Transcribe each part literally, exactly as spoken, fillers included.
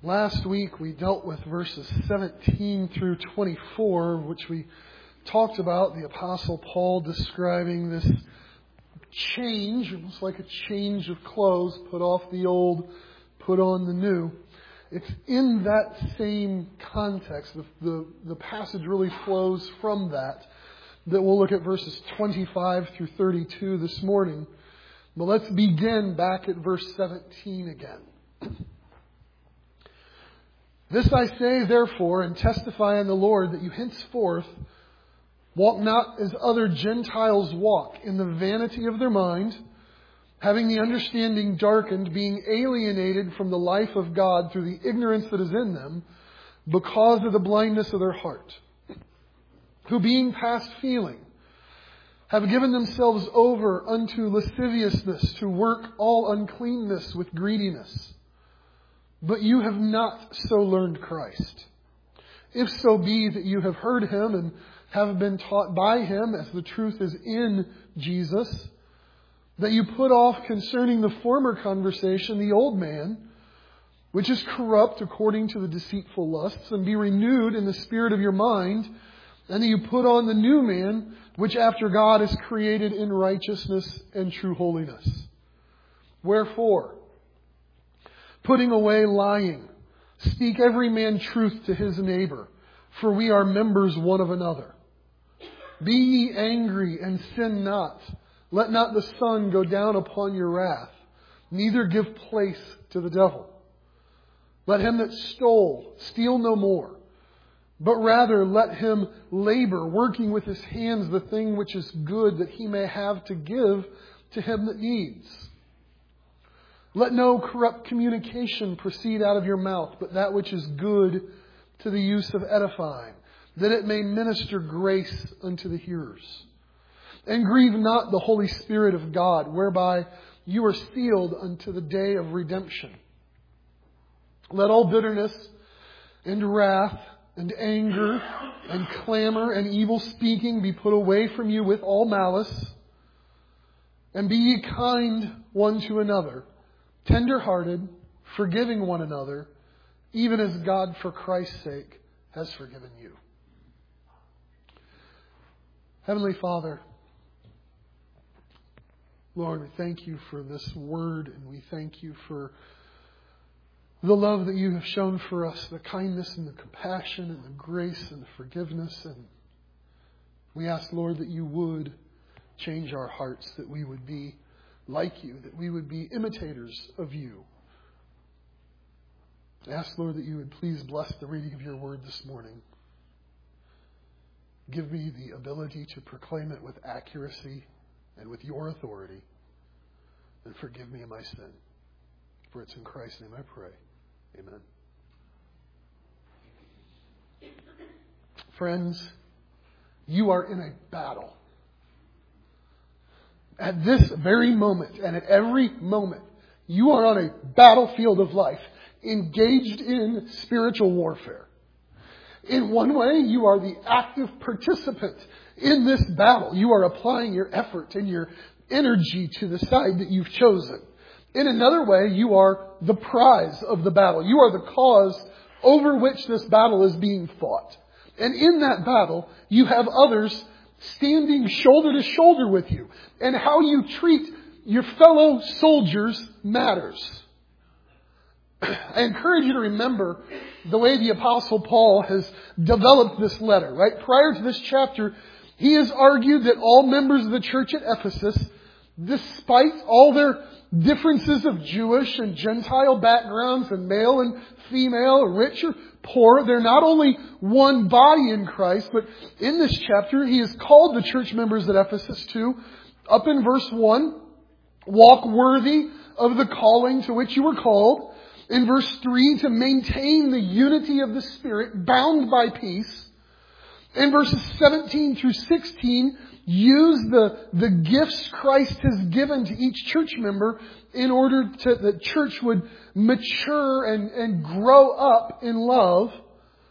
Last week we dealt with verses seventeen through twenty-four, which we talked about the Apostle Paul describing this change, almost like a change of clothes, put off the old, put on the new. It's in that same context, the, the, the passage really flows from that, that we'll look at verses twenty-five through thirty-two this morning. But let's begin back at verse seventeen again. This I say, therefore, and testify in the Lord, that you henceforth walk not as other Gentiles walk, in the vanity of their mind, having the understanding darkened, being alienated from the life of God through the ignorance that is in them, because of the blindness of their heart, who being past feeling, have given themselves over unto lasciviousness, to work all uncleanness with greediness. But you have not so learned Christ. If so be that you have heard Him and have been taught by Him, as the truth is in Jesus, that you put off concerning the former conversation the old man, which is corrupt according to the deceitful lusts, and be renewed in the spirit of your mind, and that you put on the new man, which after God is created in righteousness and true holiness. Wherefore, putting away lying, speak every man truth to his neighbor, for we are members one of another. Be ye angry and sin not. Let not the sun go down upon your wrath, neither give place to the devil. Let him that stole steal no more, but rather let him labor, working with his hands the thing which is good, that he may have to give to him that needs. Let no corrupt communication proceed out of your mouth, but that which is good to the use of edifying, that it may minister grace unto the hearers. And grieve not the Holy Spirit of God, whereby you are sealed unto the day of redemption. Let all bitterness and wrath and anger and clamor and evil speaking be put away from you with all malice. And be ye kind one to another, tender-hearted, forgiving one another, even as God for Christ's sake has forgiven you. Heavenly Father, Lord, we thank you for this word, and we thank you for the love that you have shown for us, the kindness and the compassion and the grace and the forgiveness. And we ask, Lord, that you would change our hearts, that we would be like you, that we would be imitators of you. I ask, Lord, that you would please bless the reading of your word this morning. Give me the ability to proclaim it with accuracy and with your authority. And forgive me of my sin. For it's in Christ's name I pray. Amen. Friends, you are in a battle. At this very moment, and at every moment, you are on a battlefield of life, engaged in spiritual warfare. In one way, you are the active participant in this battle. You are applying your effort and your energy to the side that you've chosen. In another way, you are the prize of the battle. You are the cause over which this battle is being fought. And in that battle, you have others standing shoulder to shoulder with you. And how you treat your fellow soldiers matters. I encourage you to remember the way the Apostle Paul has developed this letter, right? Prior to this chapter, he has argued that all members of the church at Ephesus, despite all their differences of Jewish and Gentile backgrounds and male and female, rich or poor, they're not only one body in Christ, but in this chapter, he has called the church members at Ephesus to, up in verse one, walk worthy of the calling to which you were called. In verse three, to maintain the unity of the Spirit, bound by peace. In verses seventeen through sixteen, use the, the gifts Christ has given to each church member in order to, that the church would mature and, and grow up in love.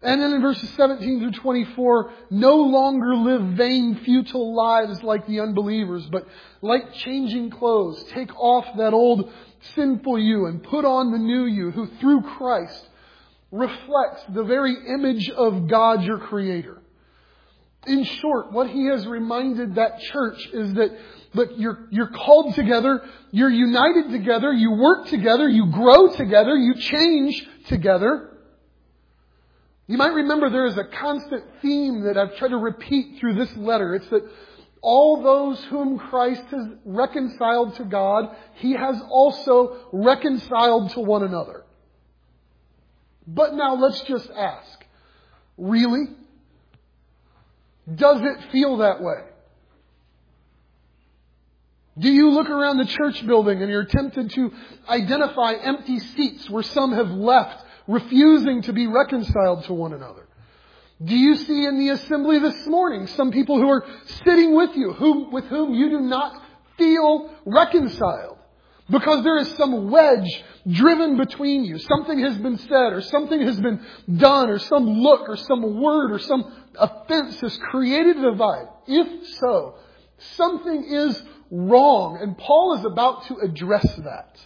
And then in verses seventeen through twenty-four, no longer live vain, futile lives like the unbelievers, but like changing clothes, take off that old sinful you and put on the new you, who through Christ reflects the very image of God, your Creator. In short, what he has reminded that church is that, look, you're, you're called together, you're united together, you work together, you grow together, you change together. You might remember there is a constant theme that I've tried to repeat through this letter. It's that all those whom Christ has reconciled to God, He has also reconciled to one another. But now let's just ask, really? Does it feel that way? Do you look around the church building and you're tempted to identify empty seats where some have left, refusing to be reconciled to one another? Do you see in the assembly this morning some people who are sitting with you, whom, with whom you do not feel reconciled? Because there is some wedge driven between you. Something has been said, or something has been done, or some look, or some word, or some offense has created a divide. If so, something is wrong, and Paul is about to address that.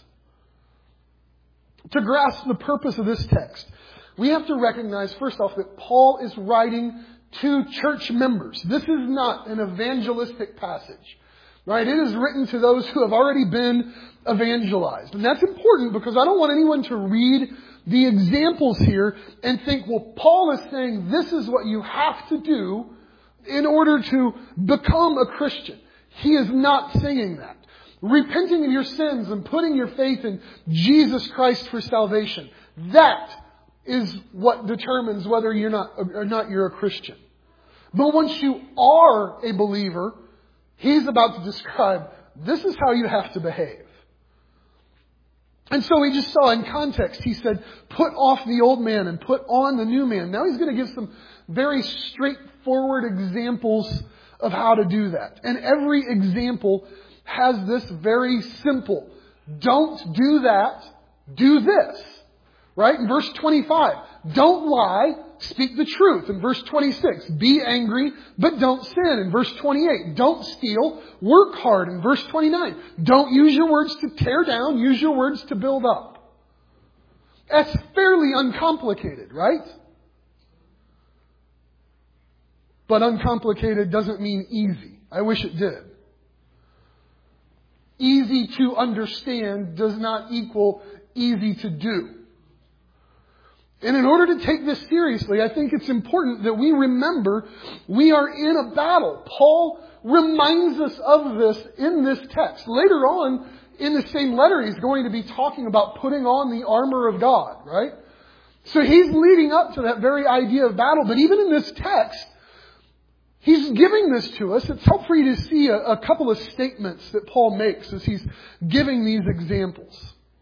To grasp the purpose of this text, we have to recognize, first off, that Paul is writing to church members. This is not an evangelistic passage. Right? It is written to those who have already been evangelized. And that's important because I don't want anyone to read the examples here and think, well, Paul is saying this is what you have to do in order to become a Christian. He is not saying that. Repenting of your sins and putting your faith in Jesus Christ for salvation, that is what determines whether you're not or not you're a Christian. But once you are a believer, he's about to describe, this is how you have to behave. And so we just saw in context, he said, put off the old man and put on the new man. Now he's going to give some very straightforward examples of how to do that. And every example has this very simple, don't do that, do this. Right? In verse twenty-five, don't lie, speak the truth. In verse twenty-six, be angry, but don't sin. In verse twenty-eight, don't steal, work hard. In verse twenty-nine, don't use your words to tear down, use your words to build up. That's fairly uncomplicated, right? But uncomplicated doesn't mean easy. I wish it did. Easy to understand does not equal easy to do. And in order to take this seriously, I think it's important that we remember we are in a battle. Paul reminds us of this in this text. Later on in the same letter, he's going to be talking about putting on the armor of God, right? So he's leading up to that very idea of battle. But even in this text, he's giving this to us. It's helpful for you to see a, a couple of statements that Paul makes as he's giving these examples.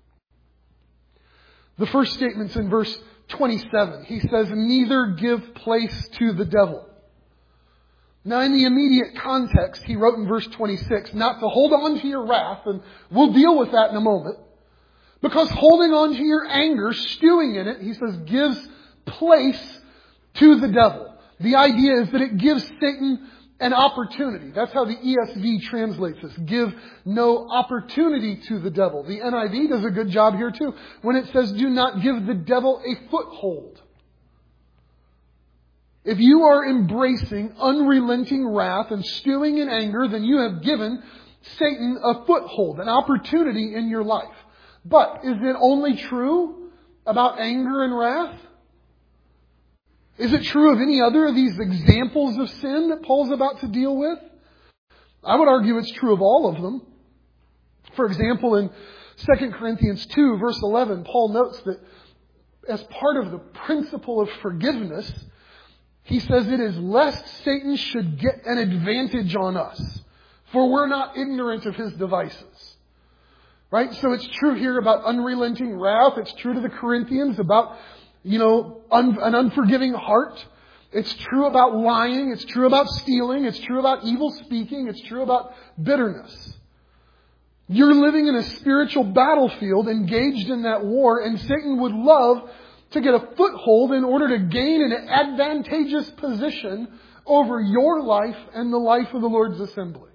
The first statement's in verse twenty-seven. He says, neither give place to the devil. Now, in the immediate context, he wrote in verse twenty-six, not to hold on to your wrath, and we'll deal with that in a moment. Because holding on to your anger, stewing in it, he says, gives place to the devil. The idea is that it gives Satan an opportunity. That's how the E S V translates this. Give no opportunity to the devil. The N I V does a good job here too when it says, do not give the devil a foothold. If you are embracing unrelenting wrath and stewing in anger, then you have given Satan a foothold, an opportunity in your life. But is it only true about anger and wrath? Is it true of any other of these examples of sin that Paul's about to deal with? I would argue it's true of all of them. For example, in Second Corinthians two, verse eleven, Paul notes that as part of the principle of forgiveness, he says it is lest Satan should get an advantage on us, for we're not ignorant of his devices. Right? So it's true here about unrelenting wrath. It's true to the Corinthians about You know, un- an unforgiving heart. It's true about lying. It's true about stealing. It's true about evil speaking. It's true about bitterness. You're living in a spiritual battlefield, engaged in that war, and Satan would love to get a foothold in order to gain an advantageous position over your life and the life of the Lord's assembly.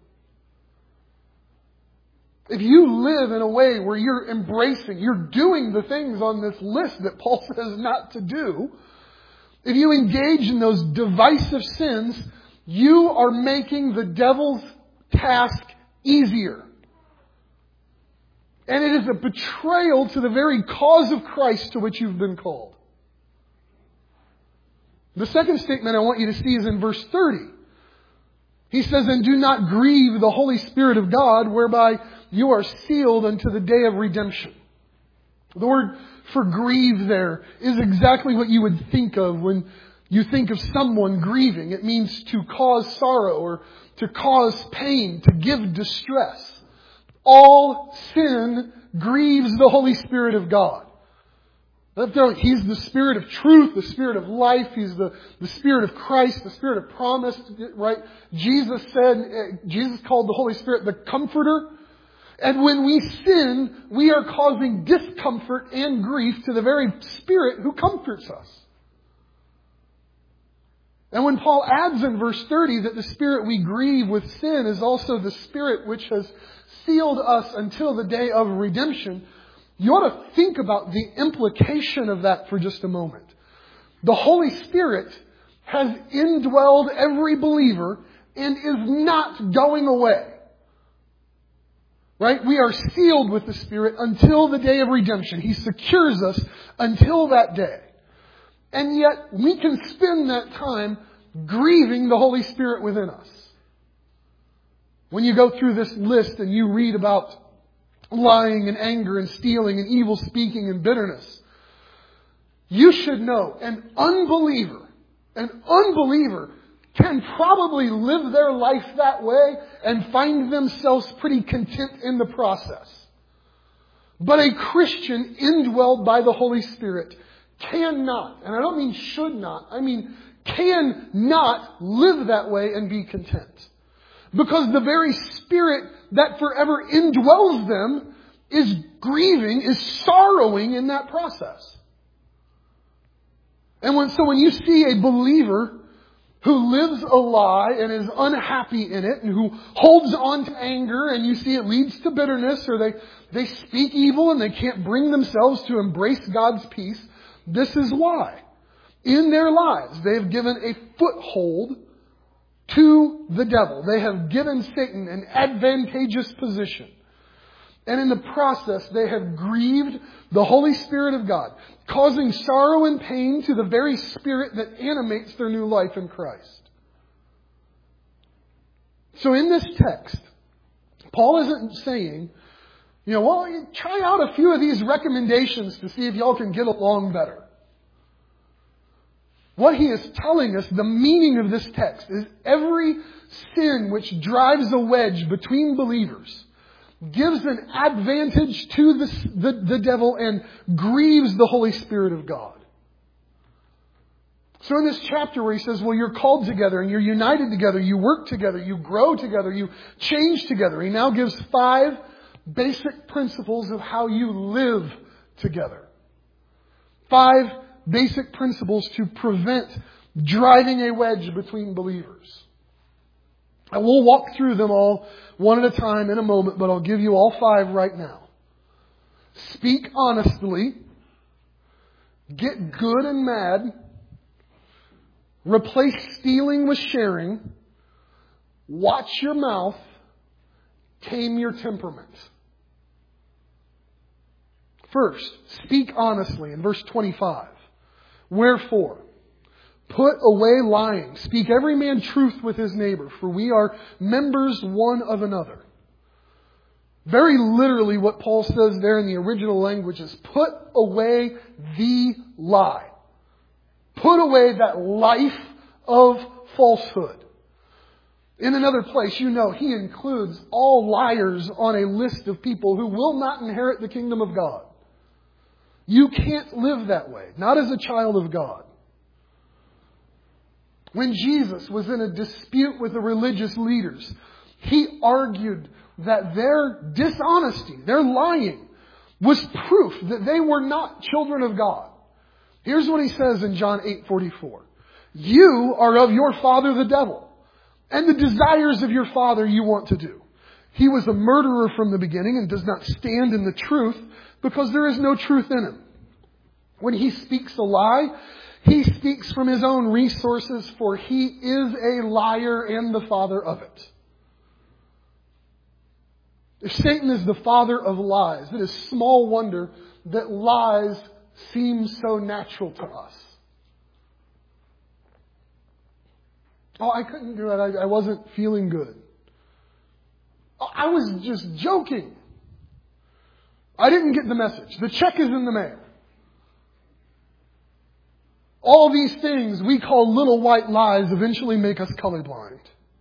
If you live in a way where you're embracing, you're doing the things on this list that Paul says not to do, if you engage in those divisive sins, you are making the devil's task easier. And it is a betrayal to the very cause of Christ to which you've been called. The second statement I want you to see is in verse thirty. He says, "And do not grieve the Holy Spirit of God, whereby you are sealed unto the day of redemption." The word for grieve there is exactly what you would think of when you think of someone grieving. It means to cause sorrow or to cause pain, to give distress. All sin grieves the Holy Spirit of God. He's the Spirit of truth, the Spirit of life. He's the, the Spirit of Christ, the Spirit of promise, right? Jesus said, Jesus called the Holy Spirit the Comforter. And when we sin, we are causing discomfort and grief to the very Spirit who comforts us. And when Paul adds in verse thirty that the Spirit we grieve with sin is also the Spirit which has sealed us until the day of redemption, you ought to think about the implication of that for just a moment. The Holy Spirit has indwelled every believer and is not going away. Right? We are sealed with the Spirit until the day of redemption. He secures us until that day. And yet we can spend that time grieving the Holy Spirit within us. When you go through this list and you read about lying and anger and stealing and evil speaking and bitterness, you should know an unbeliever, an unbeliever can probably live their life that way and find themselves pretty content in the process. But a Christian indwelled by the Holy Spirit cannot, and I don't mean should not, I mean cannot live that way and be content. Because the very Spirit that forever indwells them is grieving, is sorrowing in that process. And when, so when you see a believer who lives a lie and is unhappy in it and who holds on to anger and you see it leads to bitterness, or they, they speak evil and they can't bring themselves to embrace God's peace, this is why. In their lives, they have given a foothold to the devil. They have given Satan an advantageous position. And in the process, they have grieved the Holy Spirit of God, causing sorrow and pain to the very Spirit that animates their new life in Christ. So in this text, Paul isn't saying, you know, well, try out a few of these recommendations to see if y'all can get along better. What he is telling us, the meaning of this text, is every sin which drives a wedge between believers gives an advantage to the, the, the devil and grieves the Holy Spirit of God. So in this chapter where he says, well, you're called together and you're united together, you work together, you grow together, you change together. He now gives five basic principles of how you live together. Five basic principles to prevent driving a wedge between believers. And we'll walk through them all one at a time in a moment, but I'll give you all five right now. Speak honestly. Get good and mad. Replace stealing with sharing. Watch your mouth. Tame your temperament. First, speak honestly in verse twenty-five. Wherefore, put away lying. Speak every man truth with his neighbor, for we are members one of another. Very literally what Paul says there in the original language is put away the lie. Put away that life of falsehood. In another place, you know, he includes all liars on a list of people who will not inherit the kingdom of God. You can't live that way, not as a child of God. When Jesus was in a dispute with the religious leaders, he argued that their dishonesty, their lying, was proof that they were not children of God. Here's what he says in John eight forty-four. You are of your father the devil, and the desires of your father you want to do. He was a murderer from the beginning and does not stand in the truth because there is no truth in him. When he speaks a lie, he speaks from his own resources, for he is a liar and the father of it. If Satan is the father of lies, it is small wonder that lies seem so natural to us. Oh, I couldn't do it. I, I wasn't feeling good. I was just joking. I didn't get the message. The check is in the mail. All these things we call little white lies eventually make us colorblind.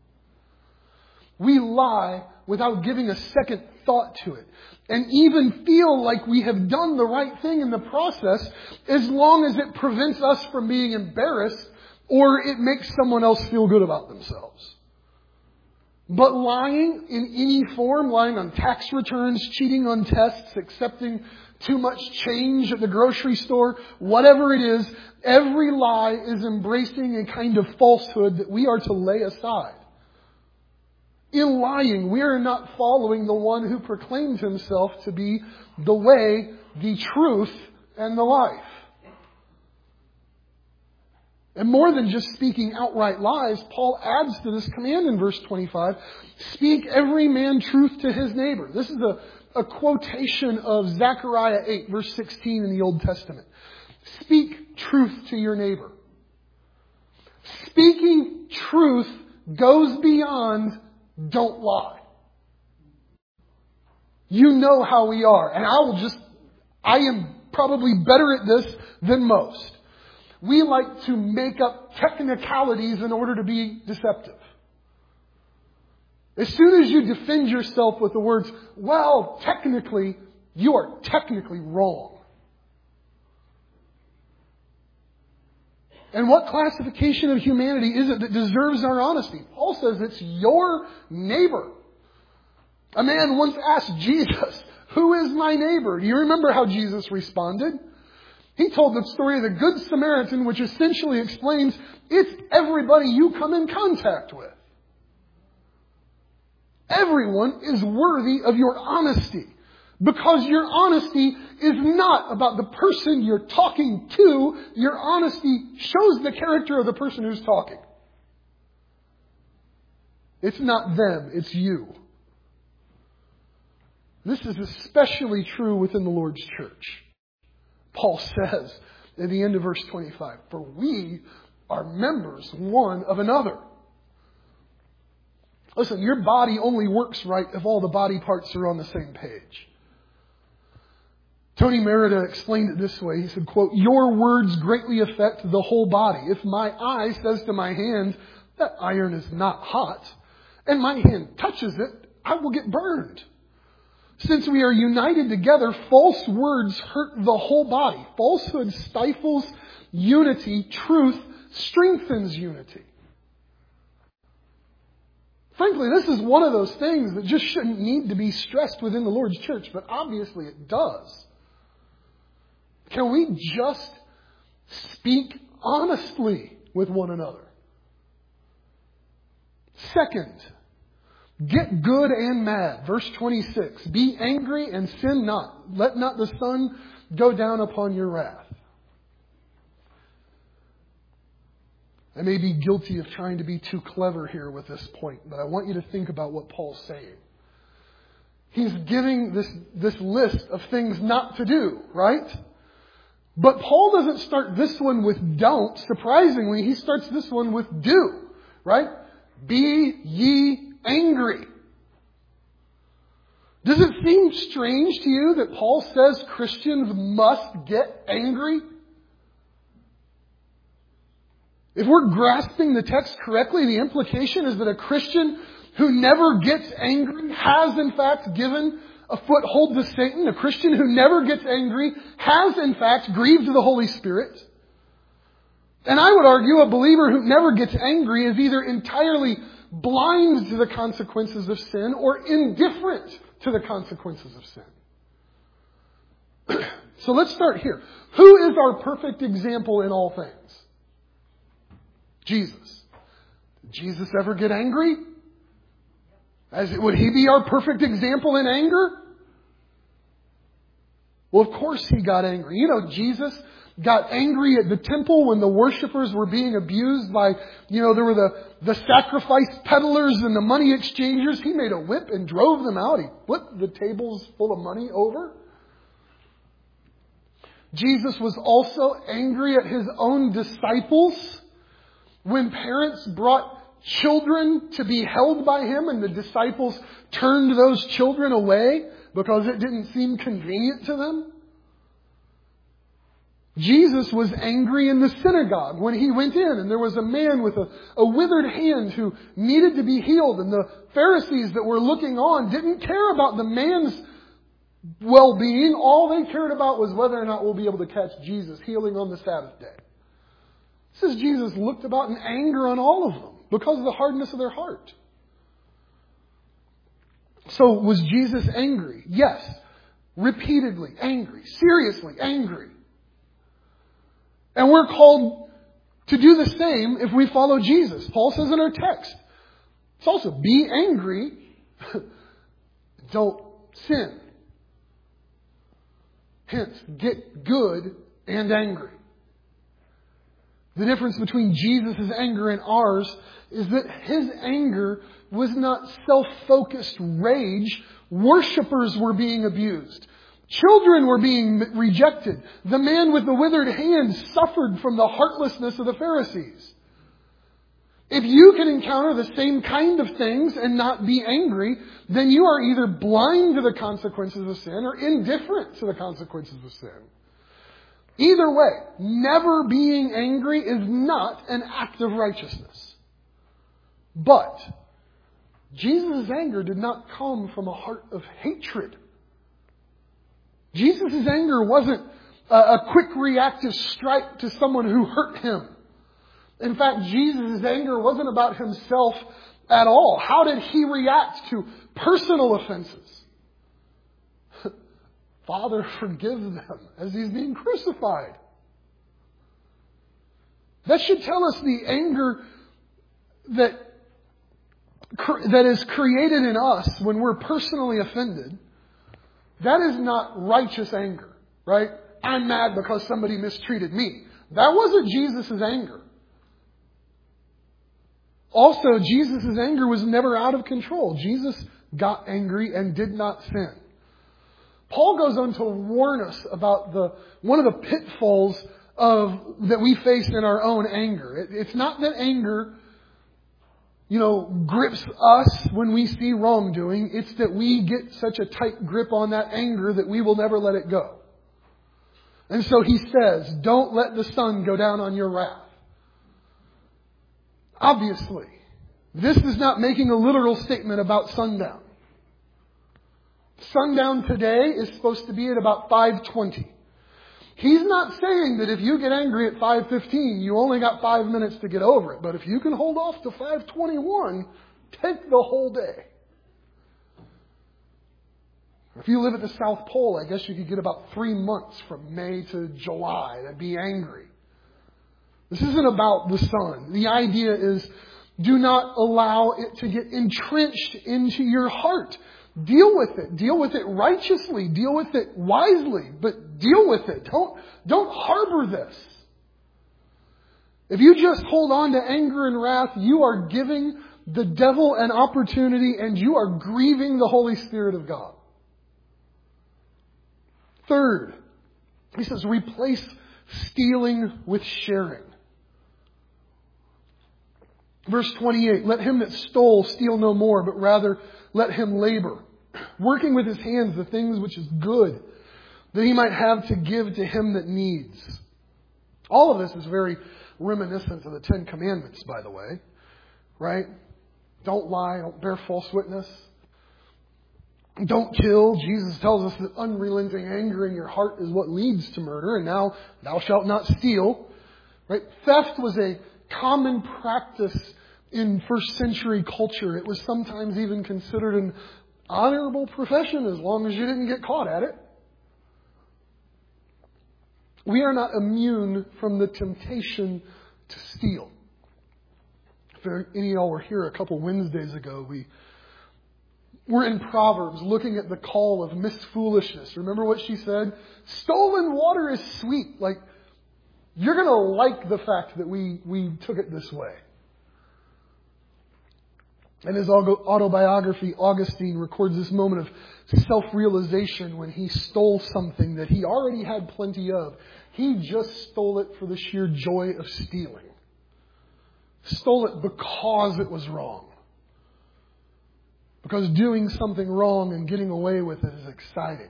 We lie without giving a second thought to it, and even feel like we have done the right thing in the process, as long as it prevents us from being embarrassed or it makes someone else feel good about themselves. But lying in any form, lying on tax returns, cheating on tests, accepting too much change at the grocery store, whatever it is, every lie is embracing a kind of falsehood that we are to lay aside. In lying, we are not following the one who proclaimed himself to be the way, the truth, and the life. And more than just speaking outright lies, Paul adds to this command in verse twenty-five, speak every man truth to his neighbor. This is a, a quotation of Zechariah eight, verse sixteen in the Old Testament. Speak truth to your neighbor. Speaking truth goes beyond don't lie. You know how we are. And I will just, I am probably better at this than most. We like to make up technicalities in order to be deceptive. As soon as you defend yourself with the words, well, technically, you are technically wrong. And what classification of humanity is it that deserves our honesty? Paul says it's your neighbor. A man once asked Jesus, who is my neighbor? Do you remember how Jesus responded? He told the story of the Good Samaritan, which essentially explains it's everybody you come in contact with. Everyone is worthy of your honesty, because your honesty is not about the person you're talking to. Your honesty shows the character of the person who's talking. It's not them, it's you. This is especially true within the Lord's church. Paul says at the end of verse twenty-five, for we are members one of another. Listen, your body only works right if all the body parts are on the same page. Tony Merida explained it this way. He said, quote, your words greatly affect the whole body. If my eye says to my hand, that iron is not hot, and my hand touches it, I will get burned. Since we are united together, false words hurt the whole body. Falsehood stifles unity. Truth strengthens unity. Frankly, this is one of those things that just shouldn't need to be stressed within the Lord's church, but obviously it does. Can we just speak honestly with one another? Second, get good and mad. Verse twenty-six. Be angry and sin not. Let not the sun go down upon your wrath. I may be guilty of trying to be too clever here with this point, but I want you to think about what Paul's saying. He's giving this, this list of things not to do, right? But Paul doesn't start this one with don't. Surprisingly, he starts this one with do, right? Be ye angry. Does it seem strange to you that Paul says Christians must get angry? If we're grasping the text correctly, the implication is that a Christian who never gets angry has in fact given a foothold to Satan. A Christian who never gets angry has in fact grieved the Holy Spirit. And I would argue a believer who never gets angry is either entirely blind to the consequences of sin or indifferent to the consequences of sin. So let's start here. Who is our perfect example in all things? Jesus. Did Jesus ever get angry? As, would He be our perfect example in anger? Well, of course He got angry. You know, Jesus got angry at the temple when the worshipers were being abused by, you know, there were the, the sacrifice peddlers and the money exchangers. He made a whip and drove them out. He flipped the tables full of money over. Jesus was also angry at His own disciples when parents brought children to be held by Him and the disciples turned those children away because it didn't seem convenient to them. Jesus was angry in the synagogue when He went in and there was a man with a, a withered hand who needed to be healed, and the Pharisees that were looking on didn't care about the man's well-being. All they cared about was whether or not we'll be able to catch Jesus healing on the Sabbath day. It says Jesus looked about in anger on all of them because of the hardness of their heart. So was Jesus angry? Yes. Repeatedly angry. Seriously angry. And we're called to do the same if we follow Jesus. Paul says in our text. It's also be angry. Don't sin. Hence, get good and angry. The difference between Jesus' anger and ours is that His anger was not self-focused rage. Worshippers were being abused. Children were being rejected. The man with the withered hand suffered from the heartlessness of the Pharisees. If you can encounter the same kind of things and not be angry, then you are either blind to the consequences of sin or indifferent to the consequences of sin. Either way, never being angry is not an act of righteousness. But Jesus' anger did not come from a heart of hatred. Jesus' anger wasn't a, a quick reactive strike to someone who hurt Him. In fact, Jesus' anger wasn't about Himself at all. How did He react to personal offenses? Father, forgive them as He's being crucified. That should tell us the anger that, that is created in us when we're personally offended. That is not righteous anger, right? I'm mad because somebody mistreated me. That wasn't Jesus' anger. Also, Jesus' anger was never out of control. Jesus got angry and did not sin. Paul goes on to warn us about the one of the pitfalls of that we face in our own anger. It, it's not that anger, you know, grips us when we see wrongdoing. It's that we get such a tight grip on that anger that we will never let it go. And so he says, don't let the sun go down on your wrath. Obviously, this is not making a literal statement about sundown. Sundown today is supposed to be at about five twenty. He's not saying that if you get angry at five fifteen, you only got five minutes to get over it. But if you can hold off to five twenty-one, take the whole day. If you live at the South Pole, I guess you could get about three months from May to July to be angry. This isn't about the sun. The idea is do not allow it to get entrenched into your heart. Deal with it. Deal with it righteously. Deal with it wisely. But deal with it. Don't, don't harbor this. If you just hold on to anger and wrath, you are giving the devil an opportunity and you are grieving the Holy Spirit of God. Third, he says, replace stealing with sharing. Verse twenty-eight, let him that stole steal no more, but rather let him labor, working with his hands the things which is good, that he might have to give to him that needs. All of this is very reminiscent of the Ten Commandments, by the way. Right? Don't lie, don't bear false witness. Don't kill. Jesus tells us that unrelenting anger in your heart is what leads to murder. And now, thou shalt not steal. Right? Theft was a common practice in first century culture. It was sometimes even considered an honorable profession as long as you didn't get caught at it. We are not immune from the temptation to steal. If any of y'all were here a couple Wednesdays ago, we were in Proverbs looking at the call of Miss Foolishness. Remember what she said? Stolen water is sweet. Like, you're going to like the fact that we, we took it this way. In his autobiography, Augustine records this moment of self-realization when he stole something that he already had plenty of. He just stole it for the sheer joy of stealing. Stole it because it was wrong. Because doing something wrong and getting away with it is exciting.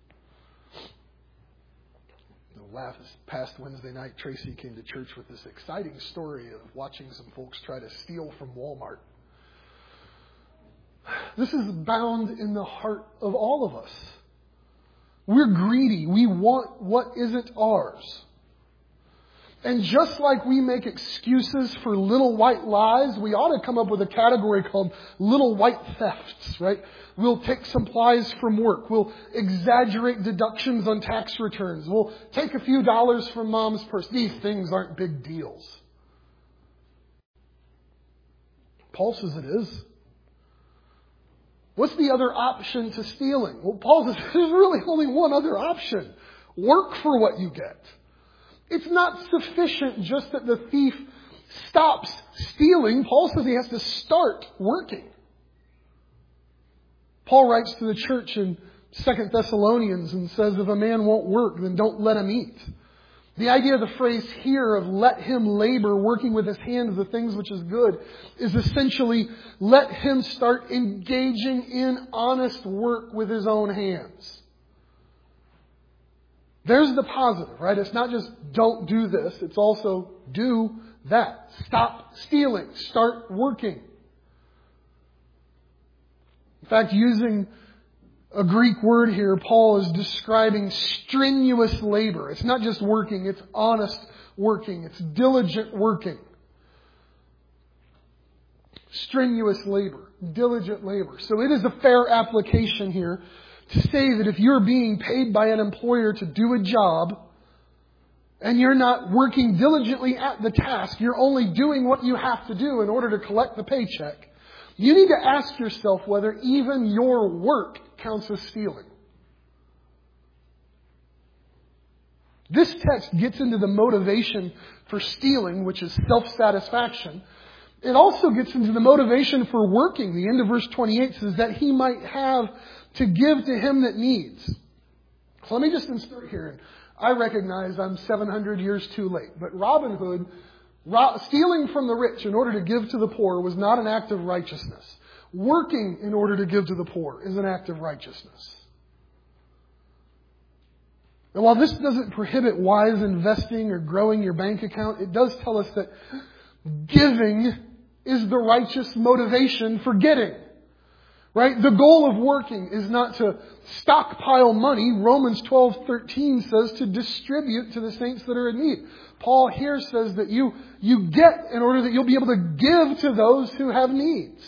The laugh this past Wednesday night, Tracy came to church with this exciting story of watching some folks try to steal from Walmart. This is bound in the heart of all of us. We're greedy. We want what isn't ours. And just like we make excuses for little white lies, we ought to come up with a category called little white thefts, right? We'll take supplies from work. We'll exaggerate deductions on tax returns. We'll take a few dollars from mom's purse. These things aren't big deals. Paul says it is. What's the other option to stealing? Well, Paul says there's really only one other option. Work for what you get. It's not sufficient just that the thief stops stealing. Paul says he has to start working. Paul writes to the church in Second Thessalonians and says, if a man won't work, then don't let him eat. The idea of the phrase here of let him labor, working with his hands the things which is good, is essentially let him start engaging in honest work with his own hands. There's the positive, right? It's not just don't do this. It's also do that. Stop stealing. Start working. In fact, using a Greek word here, Paul is describing strenuous labor. It's not just working, it's honest working. It's diligent working. Strenuous labor, diligent labor. So it is a fair application here to say that if you're being paid by an employer to do a job and you're not working diligently at the task, you're only doing what you have to do in order to collect the paycheck, you need to ask yourself whether even your work counts as stealing. This text gets into the motivation for stealing, which is self-satisfaction. It also gets into the motivation for working. The end of verse twenty-eight says that he might have to give to him that needs. So let me just insert here. I recognize I'm seven hundred years too late, but Robin Hood, ro- stealing from the rich in order to give to the poor was not an act of righteousness. Working in order to give to the poor is an act of righteousness. And while this doesn't prohibit wise investing or growing your bank account, it does tell us that giving is the righteous motivation for getting. Right? The goal of working is not to stockpile money. Romans twelve thirteen says to distribute to the saints that are in need. Paul here says that you, you get in order that you'll be able to give to those who have needs.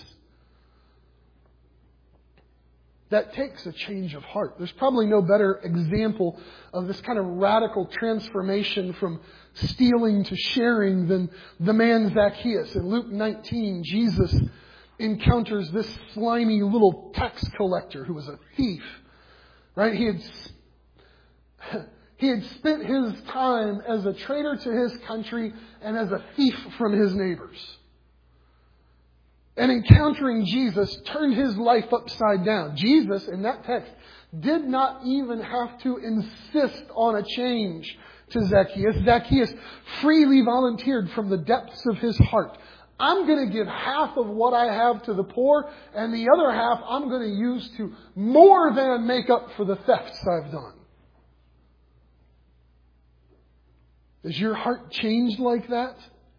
That takes a change of heart. There's probably no better example of this kind of radical transformation from stealing to sharing than the man Zacchaeus. In Luke nineteen, Jesus encounters this slimy little tax collector who was a thief. Right? He had, he had spent his time as a traitor to his country and as a thief from his neighbors. And encountering Jesus turned his life upside down. Jesus, in that text, did not even have to insist on a change to Zacchaeus. Zacchaeus freely volunteered from the depths of his heart. I'm going to give half of what I have to the poor, and the other half I'm going to use to more than make up for the thefts I've done. Is your heart changed like that?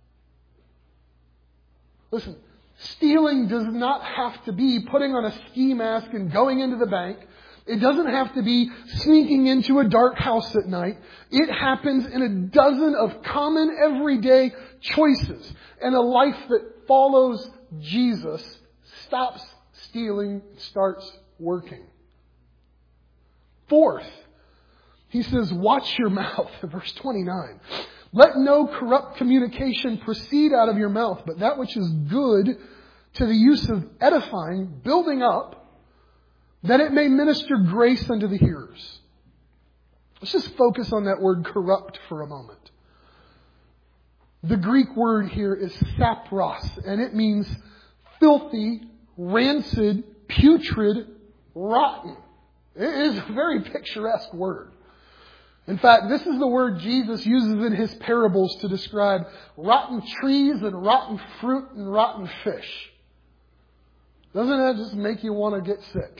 Listen, stealing does not have to be putting on a ski mask and going into the bank. It doesn't have to be sneaking into a dark house at night. It happens in a dozen of common everyday choices. And a life that follows Jesus stops stealing, starts working. Fourth, He says, watch your mouth, verse twenty-nine. Let no corrupt communication proceed out of your mouth, but that which is good to the use of edifying, building up, that it may minister grace unto the hearers. Let's just focus on that word corrupt for a moment. The Greek word here is sapros, and it means filthy, rancid, putrid, rotten. It is a very picturesque word. In fact, this is the word Jesus uses in His parables to describe rotten trees and rotten fruit and rotten fish. Doesn't that just make you want to get sick?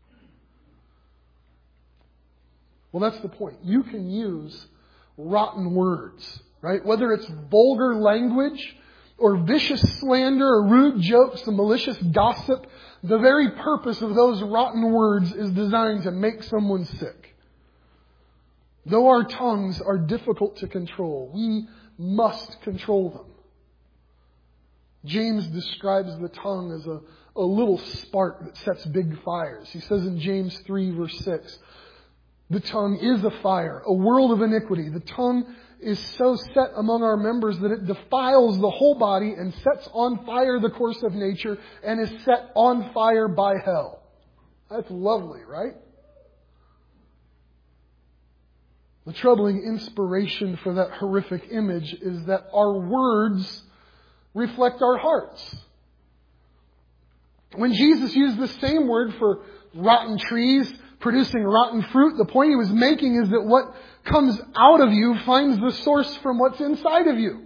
Well, that's the point. You can use rotten words, right? Whether it's vulgar language or vicious slander or rude jokes and malicious gossip, the very purpose of those rotten words is designed to make someone sick. Though our tongues are difficult to control, we must control them. James describes the tongue as a, a little spark that sets big fires. He says in James three, verse six, the tongue is a fire, a world of iniquity. The tongue is so set among our members that it defiles the whole body and sets on fire the course of nature and is set on fire by hell. That's lovely, right? The troubling inspiration for that horrific image is that our words reflect our hearts. When Jesus used the same word for rotten trees producing rotten fruit, the point He was making is that what comes out of you finds the source from what's inside of you.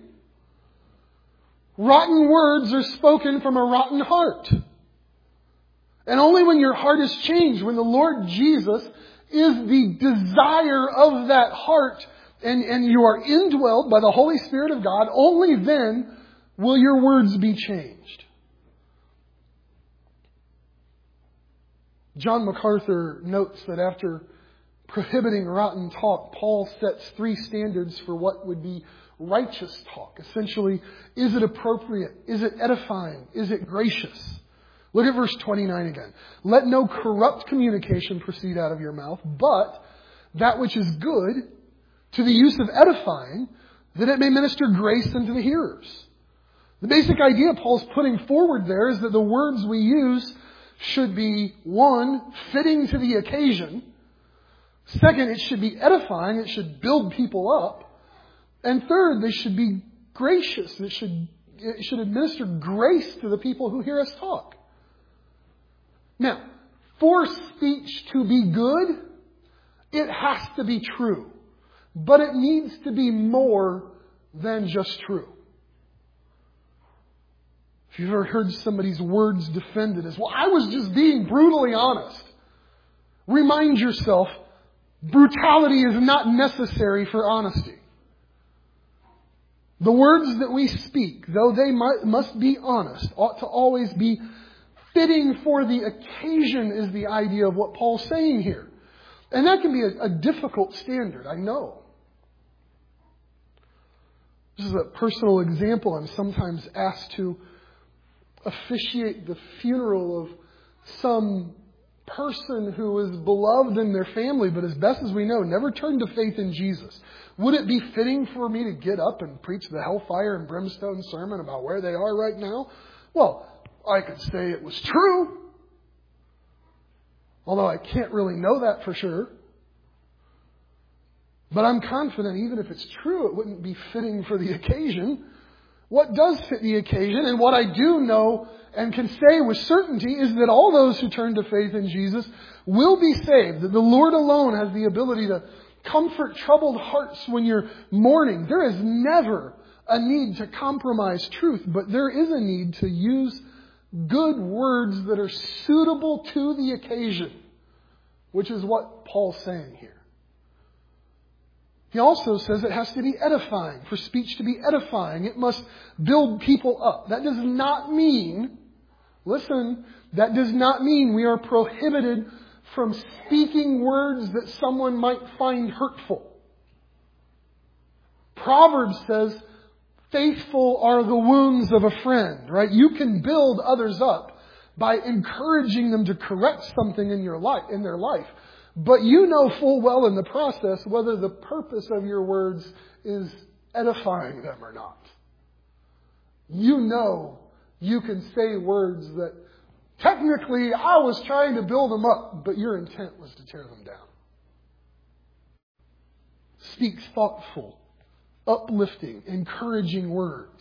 Rotten words are spoken from a rotten heart. And only when your heart is changed, when the Lord Jesus is the desire of that heart, and, and you are indwelled by the Holy Spirit of God, only then will your words be changed. John MacArthur notes that after prohibiting rotten talk, Paul sets three standards for what would be righteous talk. Essentially, is it appropriate? Is it edifying? Is it gracious? Look at verse twenty-nine again. Let no corrupt communication proceed out of your mouth, but that which is good to the use of edifying, that it may minister grace unto the hearers. The basic idea Paul's putting forward there is that the words we use should be, one, fitting to the occasion. Second, it should be edifying. It should build people up. And third, they should be gracious. It should, it should administer grace to the people who hear us talk. Now, for speech to be good, it has to be true. But it needs to be more than just true. If you've ever heard somebody's words defended as, well, I was just being brutally honest. Remind yourself, brutality is not necessary for honesty. The words that we speak, though they might, must be honest, ought to always be fitting for the occasion, is the idea of what Paul's saying here. And that can be a, a difficult standard, I know. This is a personal example. I'm sometimes asked to officiate the funeral of some person who is beloved in their family, but as best as we know, never turned to faith in Jesus. Would it be fitting for me to get up and preach the hellfire and brimstone sermon about where they are right now? Well, I could say it was true, although I can't really know that for sure. But I'm confident even if it's true, it wouldn't be fitting for the occasion. What does fit the occasion, and what I do know and can say with certainty, is that all those who turn to faith in Jesus will be saved. That the Lord alone has the ability to comfort troubled hearts when you're mourning. There is never a need to compromise truth, but there is a need to use good words that are suitable to the occasion, which is what Paul's saying here. He also says it has to be edifying. For speech to be edifying, it must build people up. That does not mean, listen, that does not mean we are prohibited from speaking words that someone might find hurtful. Proverbs says, faithful are the wounds of a friend, right? You can build others up by encouraging them to correct something in your life, in their life. But you know full well in the process whether the purpose of your words is edifying them or not. You know you can say words that technically I was trying to build them up, but your intent was to tear them down. Speak thoughtful, uplifting, encouraging words.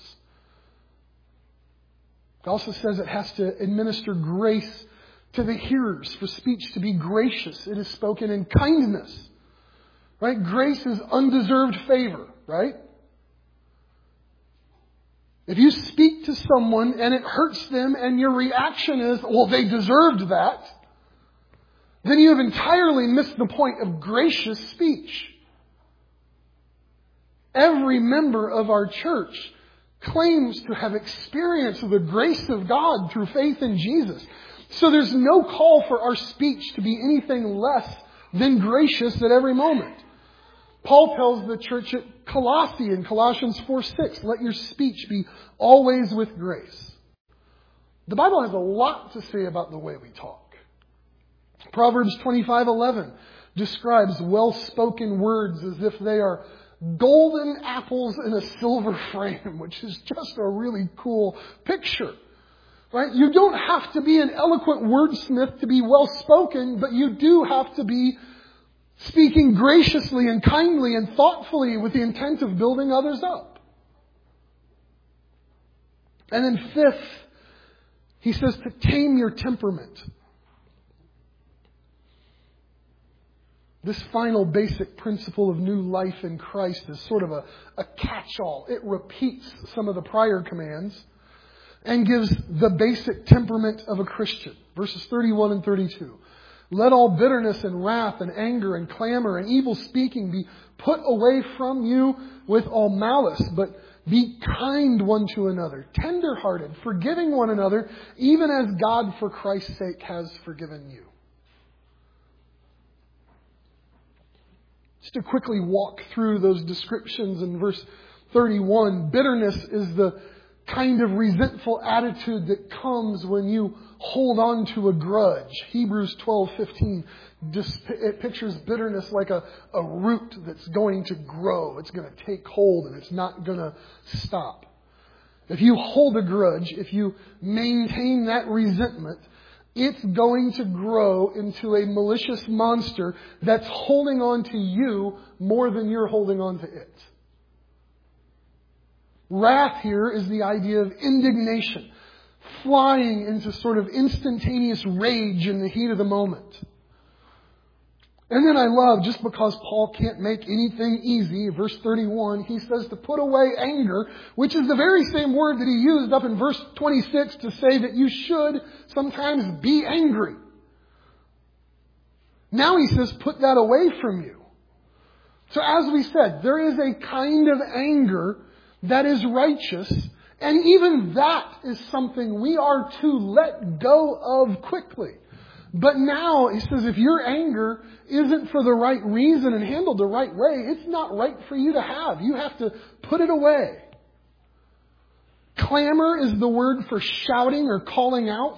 It also says it has to administer grace to the hearers, for speech to be gracious. It is spoken in kindness. Right? Grace is undeserved favor, right? If you speak to someone and it hurts them and your reaction is, well, they deserved that, then you have entirely missed the point of gracious speech. Every member of our church claims to have experienced the grace of God through faith in Jesus. So there's no call for our speech to be anything less than gracious at every moment. Paul tells the church at Colossae in Colossians four six, let your speech be always with grace. The Bible has a lot to say about the way we talk. Proverbs twenty-five eleven describes well-spoken words as if they are golden apples in a silver frame, which is just a really cool picture. Right? You don't have to be an eloquent wordsmith to be well-spoken, but you do have to be speaking graciously and kindly and thoughtfully with the intent of building others up. And then fifth, he says to tame your temperament. This final basic principle of new life in Christ is sort of a, a catch-all. It repeats some of the prior commands and gives the basic temperament of a Christian. Verses thirty-one and thirty-two. Let all bitterness and wrath and anger and clamor and evil speaking be put away from you with all malice, but be kind one to another, tender-hearted, forgiving one another, even as God for Christ's sake has forgiven you. Just to quickly walk through those descriptions in verse thirty-one, bitterness is the kind of resentful attitude that comes when you hold on to a grudge. Hebrews twelve fifteen, it pictures bitterness like a, a root that's going to grow. It's going to take hold and it's not going to stop. If you hold a grudge, if you maintain that resentment, it's going to grow into a malicious monster that's holding on to you more than you're holding on to it. Wrath here is the idea of indignation, flying into sort of instantaneous rage in the heat of the moment. And then I love, just because Paul can't make anything easy, verse thirty-one, he says to put away anger, which is the very same word that he used up in verse twenty-six to say that you should sometimes be angry. Now he says put that away from you. So as we said, there is a kind of anger that is righteous, and even that is something we are to let go of quickly. But now, he says, if your anger isn't for the right reason and handled the right way, it's not right for you to have. You have to put it away. Clamor is the word for shouting or calling out.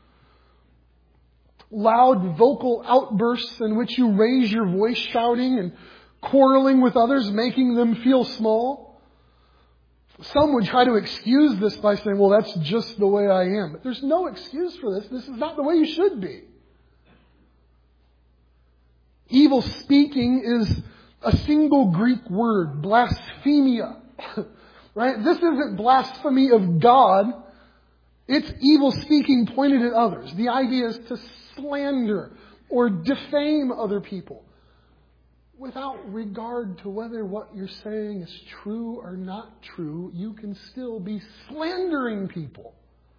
Loud vocal outbursts in which you raise your voice shouting and quarreling with others, making them feel small. Some would try to excuse this by saying, well, that's just the way I am. But there's no excuse for this. This is not the way you should be. Evil speaking is a single Greek word, blasphemia. Right? This isn't blasphemy of God. It's evil speaking pointed at others. The idea is to slander or defame other people without regard to whether what you're saying is true or not true. You can still be slandering people.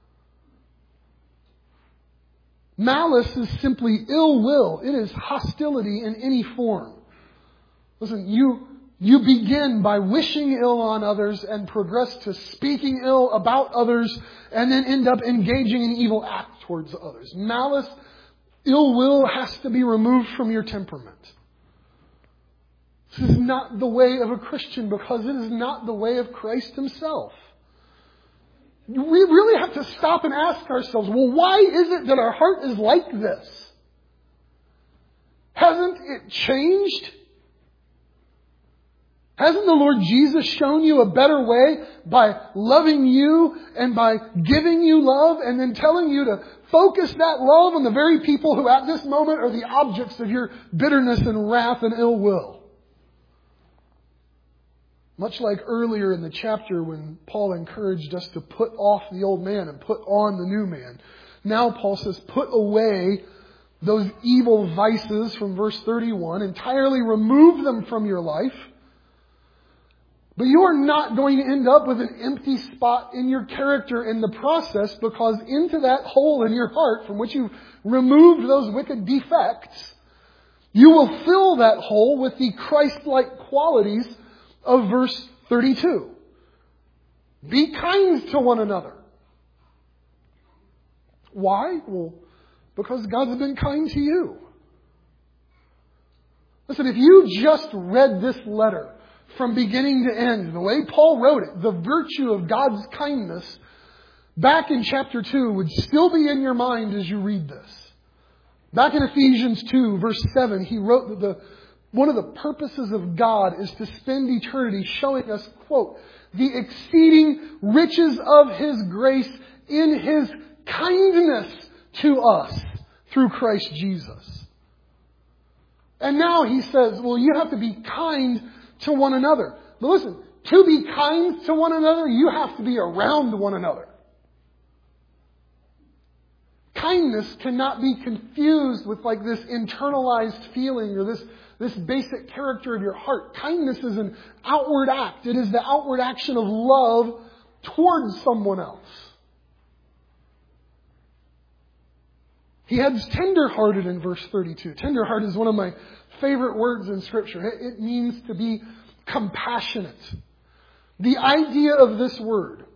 Malice is simply ill will. It is hostility in any form. Listen, you, you begin by wishing ill on others and progress to speaking ill about others and then end up engaging in evil act towards others. Malice, ill will has to be removed from your temperament. This is not the way of a Christian because it is not the way of Christ himself. We really have to stop and ask ourselves, well, why is it that our heart is like this? Hasn't it changed? Hasn't the Lord Jesus shown you a better way by loving you and by giving you love and then telling you to focus that love on the very people who at this moment are the objects of your bitterness and wrath and ill will? Much like earlier in the chapter when Paul encouraged us to put off the old man and put on the new man. Now Paul says, put away those evil vices from verse thirty-one. Entirely remove them from your life. But you are not going to end up with an empty spot in your character in the process, because into that hole in your heart from which you've removed those wicked defects, you will fill that hole with the Christ-like qualities of verse thirty-two. Be kind to one another. Why? Well, because God's been kind to you. Listen, if you just read this letter from beginning to end, the way Paul wrote it, the virtue of God's kindness back in chapter two would still be in your mind as you read this. Back in Ephesians two, verse seven, he wrote that the one of the purposes of God is to spend eternity showing us, quote, the exceeding riches of His grace in His kindness to us through Christ Jesus. And now he says, well, you have to be kind to one another. But listen, to be kind to one another, you have to be around one another. Kindness cannot be confused with like this internalized feeling or this, this basic character of your heart. Kindness is an outward act. It is the outward action of love towards someone else. He adds tender-hearted in verse thirty-two. Tender-hearted is one of my favorite words in Scripture. It, it means to be compassionate. The idea of this word,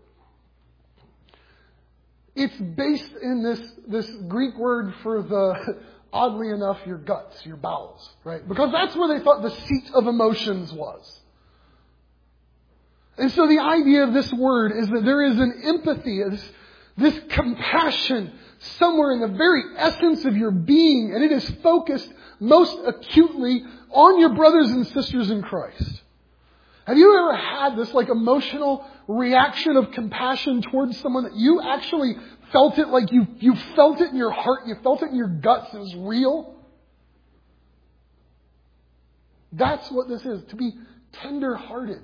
it's based in this, this Greek word for the, oddly enough, your guts, your bowels, right? Because that's where they thought the seat of emotions was. And so the idea of this word is that there is an empathy, this, this compassion somewhere in the very essence of your being, and it is focused most acutely on your brothers and sisters in Christ. Have you ever had this like emotional reaction of compassion towards someone that you actually felt it, like you, you felt it in your heart, you felt it in your guts, it was real? That's what this is, to be tender-hearted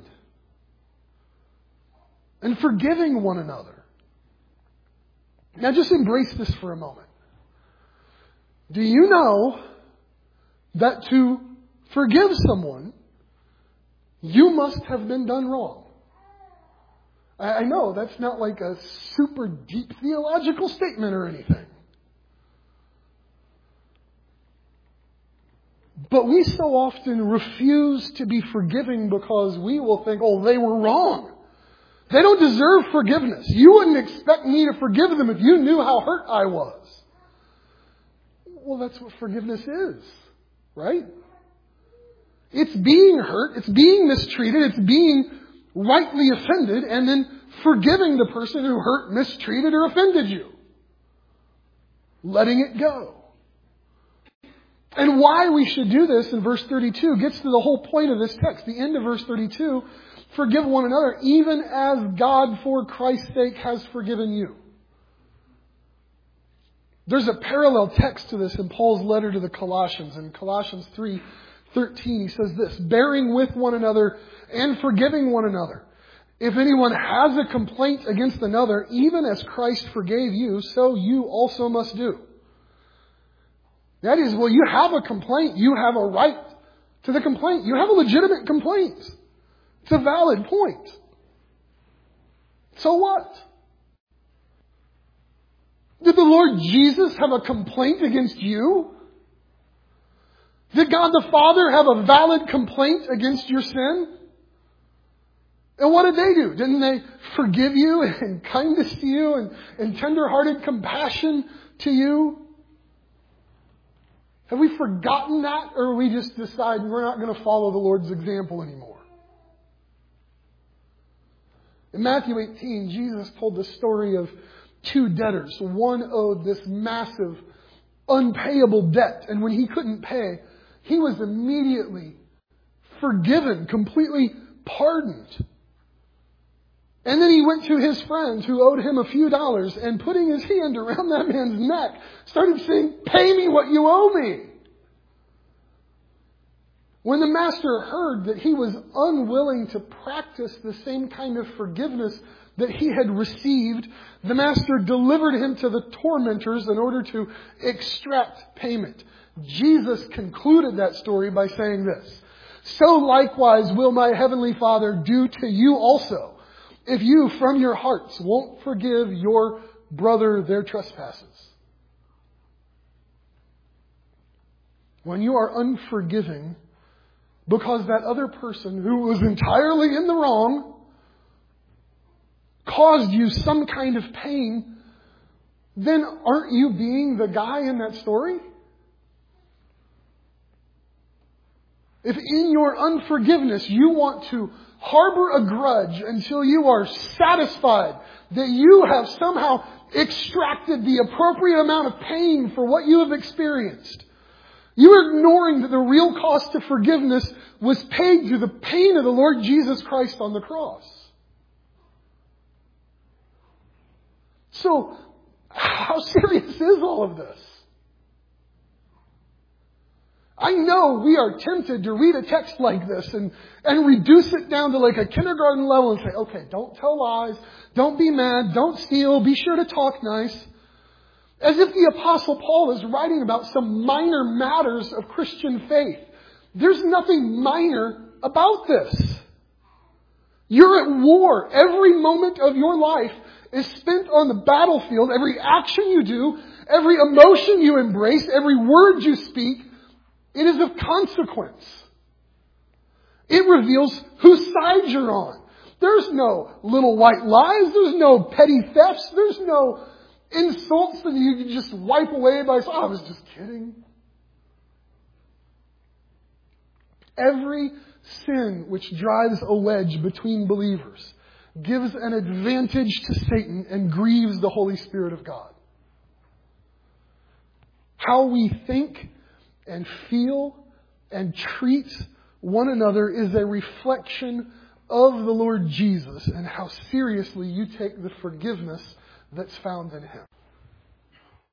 and forgiving one another. Now just embrace this for a moment. Do you know that to forgive someone, you must have been done wrong? I know that's not like a super deep theological statement or anything. But we so often refuse to be forgiving because we will think, oh, they were wrong. They don't deserve forgiveness. You wouldn't expect me to forgive them if you knew how hurt I was. Well, that's what forgiveness is, right? It's being hurt, it's being mistreated, it's being rightly offended, and then forgiving the person who hurt, mistreated, or offended you. Letting it go. And why we should do this in verse thirty-two gets to the whole point of this text. The end of verse thirty-two, forgive one another, even as God for Christ's sake has forgiven you. There's a parallel text to this in Paul's letter to the Colossians. In Colossians three thirteen, he says this, bearing with one another and forgiving one another. If anyone has a complaint against another, even as Christ forgave you, so you also must do. That is, well, you have a complaint. You have a right to the complaint. You have a legitimate complaint. It's a valid point. So what? Did the Lord Jesus have a complaint against you? Did God the Father have a valid complaint against your sin? And what did they do? Didn't they forgive you and kindness to you and, and tender-hearted compassion to you? Have we forgotten that, or we just decide we're not going to follow the Lord's example anymore? In Matthew eighteen, Jesus told the story of two debtors. One owed this massive, unpayable debt, and when he couldn't pay, he was immediately forgiven, completely pardoned. And then he went to his friends who owed him a few dollars and putting his hand around that man's neck, started saying, "Pay me what you owe me." When the master heard that he was unwilling to practice the same kind of forgiveness that he had received, the master delivered him to the tormentors in order to extract payment. Jesus concluded that story by saying this, "So likewise will my heavenly Father do to you also, if you from your hearts won't forgive your brother their trespasses." When you are unforgiving because that other person who was entirely in the wrong caused you some kind of pain, then aren't you being the guy in that story? If in your unforgiveness you want to harbor a grudge until you are satisfied that you have somehow extracted the appropriate amount of pain for what you have experienced, you are ignoring that the real cost of forgiveness was paid through the pain of the Lord Jesus Christ on the cross. So, how serious is all of this? I know we are tempted to read a text like this and, and reduce it down to like a kindergarten level and say, okay, don't tell lies, don't be mad, don't steal, be sure to talk nice. As if the Apostle Paul is writing about some minor matters of Christian faith. There's nothing minor about this. You're at war. Every moment of your life is spent on the battlefield. Every action you do, every emotion you embrace, every word you speak, it is of consequence. It reveals whose side you're on. There's no little white lies. There's no petty thefts. There's no insults that you can just wipe away by saying, "Oh, I was just kidding." Every sin which drives a wedge between believers gives an advantage to Satan and grieves the Holy Spirit of God. How we think and feel and treat one another is a reflection of the Lord Jesus and how seriously you take the forgiveness that's found in Him.